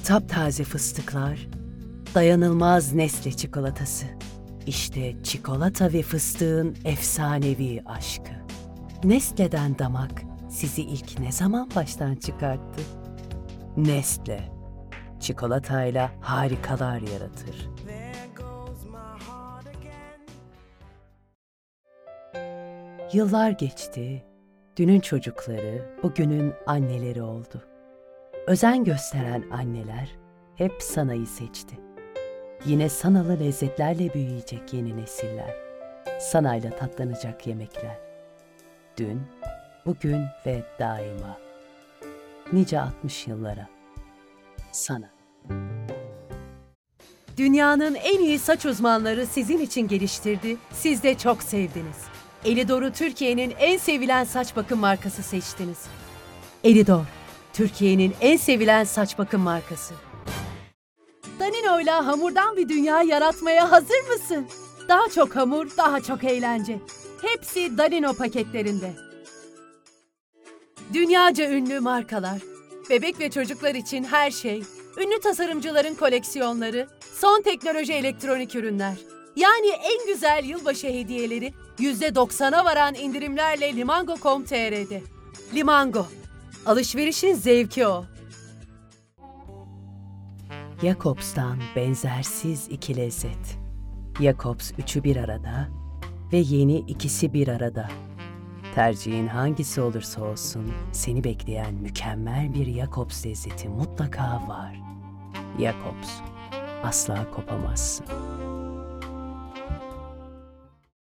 Taptaze fıstıklar, dayanılmaz Nestle çikolatası. İşte çikolata ve fıstığın efsanevi aşkı. Nestle'den damak sizi ilk ne zaman baştan çıkarttı? Nestle, çikolatayla harikalar yaratır. Yıllar geçti, dünün çocukları bugünün anneleri oldu. Özen gösteren anneler hep Sana'yı seçti. Yine Sanalı lezzetlerle büyüyecek yeni nesiller. Sana'yla tatlanacak yemekler. Dün, bugün ve daima. Nice 60 yıllara. Sana. Dünyanın en iyi saç uzmanları sizin için geliştirdi, siz de çok sevdiniz. Elidor'u Türkiye'nin en sevilen saç bakım markası seçtiniz. Elidor, Türkiye'nin en sevilen saç bakım markası. Danino'yla hamurdan bir dünya yaratmaya hazır mısın? Daha çok hamur, daha çok eğlence. Hepsi Danino paketlerinde. Dünyaca ünlü markalar, bebek ve çocuklar için her şey, ünlü tasarımcıların koleksiyonları, son teknoloji elektronik ürünler. Yani en güzel yılbaşı hediyeleri %90'a varan indirimlerle Limango.com.tr'de. Limango, alışverişin zevki o. Jacobs'tan benzersiz iki lezzet. Jacobs üçü bir arada ve yeni ikisi bir arada. Tercihin hangisi olursa olsun seni bekleyen mükemmel bir Jacobs lezzeti mutlaka var. Jacobs, asla kopamazsın.